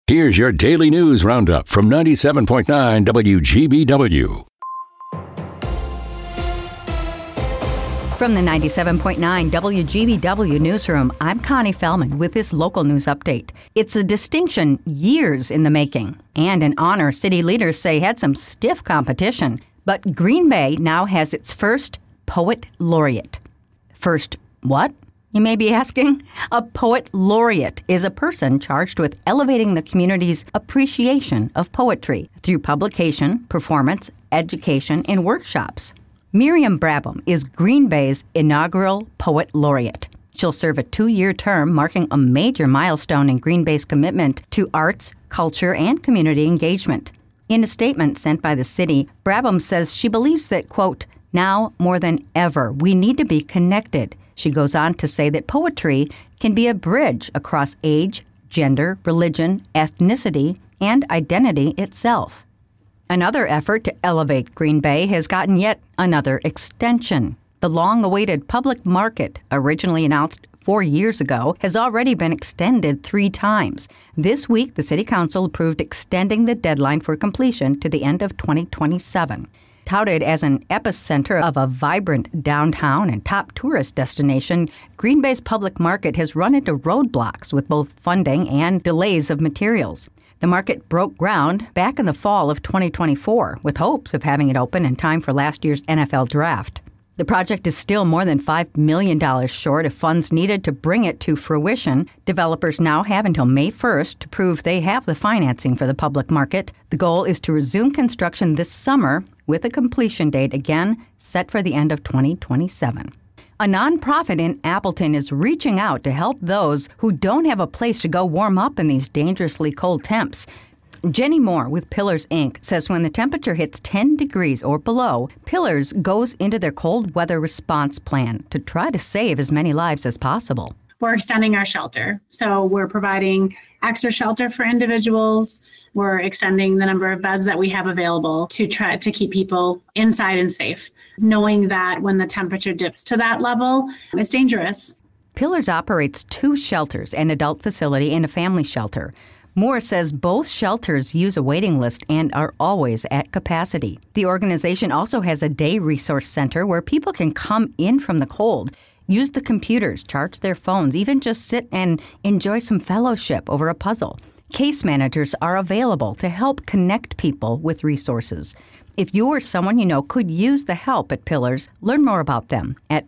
Here's your daily news roundup from 97.9 WGBW. From the 97.9 WGBW newsroom, I'm Connie Fellman with this local news update. It's a distinction years in the making, and an honor city leaders say had some stiff competition. But Green Bay now has its first poet laureate. First what? You may be asking. A poet laureate is a person charged with elevating the community's appreciation of poetry through publication, performance, education, and workshops. Miriam Brabham is Green Bay's inaugural poet laureate. She'll serve a 2-year term, marking a major milestone in Green Bay's commitment to arts, culture, and community engagement. In a statement sent by the city, Brabham says she believes that, quote, now more than ever, we need to be connected. She goes on to say that poetry can be a bridge across age, gender, religion, ethnicity, and identity itself. Another effort to elevate Green Bay has gotten yet another extension. The long-awaited public market, originally announced 4 years ago, has already been extended 3 times. This week, the City Council approved extending the deadline for completion to the end of 2027. Touted as an epicenter of a vibrant downtown and top tourist destination, Green Bay's public market has run into roadblocks with both funding and delays of materials. The market broke ground back in the fall of 2024, with hopes of having it open in time for last year's NFL draft. The project is still more than $5 million short of funds needed to bring it to fruition. Developers now have until May 1st to prove they have the financing for the public market. The goal is to resume construction this summer, with a completion date again set for the end of 2027. A nonprofit in Appleton is reaching out to help those who don't have a place to go warm up in these dangerously cold temps. Jenny Moore with Pillars, Inc. says when the temperature hits 10 degrees or below, Pillars goes into their cold weather response plan to try to save as many lives as possible. We're extending our shelter. So we're providing extra shelter for individuals. We're extending the number of beds that we have available to try to keep people inside and safe, knowing that when the temperature dips to that level, it's dangerous. Pillars operates 2 shelters, an adult facility and a family shelter. Moore says both shelters use a waiting list and are always at capacity. The organization also has a day resource center where people can come in from the cold, use the computers, charge their phones, even just sit and enjoy some fellowship over a puzzle. Case managers are available to help connect people with resources. If you or someone you know could use the help at Pillars, learn more about them at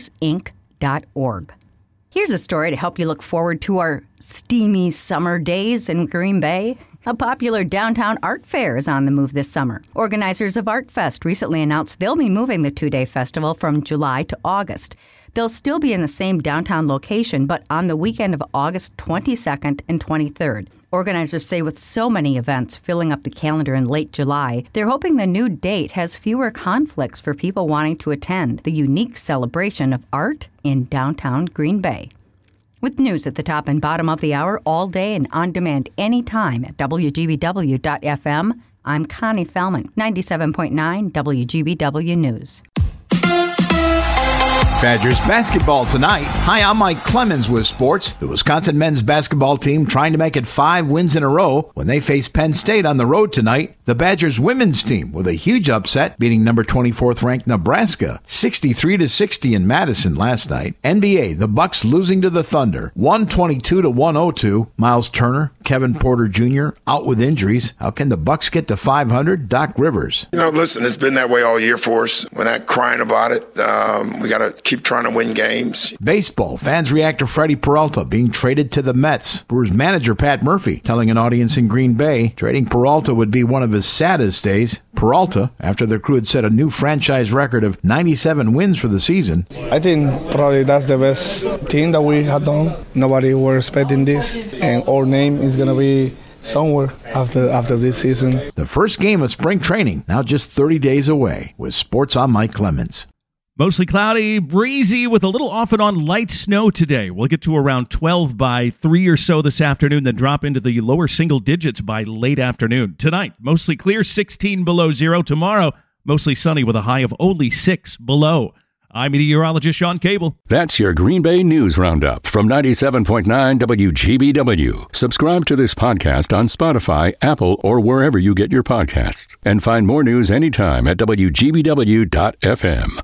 pillarsinc.org. Here's a story to help you look forward to our steamy summer days in Green Bay. A popular downtown art fair is on the move this summer. Organizers of Art Fest recently announced they'll be moving the 2-day festival from July to August. They'll still be in the same downtown location, but on the weekend of August 22nd and 23rd. Organizers say with so many events filling up the calendar in late July, they're hoping the new date has fewer conflicts for people wanting to attend the unique celebration of art in downtown Green Bay. With news at the top and bottom of the hour all day and on demand anytime at WGBW.FM, I'm Connie Fellman, 97.9 WGBW News. Badgers basketball tonight. Hi, I'm Mike Clemens with sports. The Wisconsin men's basketball team trying to make it 5 wins in a row when they face Penn State on the road tonight. The Badgers women's team with a huge upset, beating number 24th ranked Nebraska 63-60 in Madison last night. NBA, the Bucks losing to the Thunder 122-102. Miles Turner, Kevin Porter Jr. out with injuries. How can the Bucks get to 500? Doc Rivers. Listen, it's been that way all year for us. We're not crying about it. We got to keep trying to win games. Baseball, fans react to Freddie Peralta being traded to the Mets. Brewers manager Pat Murphy telling an audience in Green Bay trading Peralta would be one of his saddest days. Peralta, after their crew had set a new franchise record of 97 wins for the season. I think probably that's the best thing that we have done. Nobody were expecting this, and our name is going to be somewhere after this season. The first game of spring training now just 30 days away. With sports, I'm Mike Clemens. Mostly cloudy, breezy, with a little off and on light snow today. We'll get to around 12 by 3 or so this afternoon, then drop into the lower single digits by late afternoon. Tonight, mostly clear, 16 below zero. Tomorrow, mostly sunny with a high of only 6 below. I'm meteorologist Sean Cable. That's your Green Bay News Roundup from 97.9 WGBW. Subscribe to this podcast on Spotify, Apple, or wherever you get your podcasts. And find more news anytime at WGBW.FM.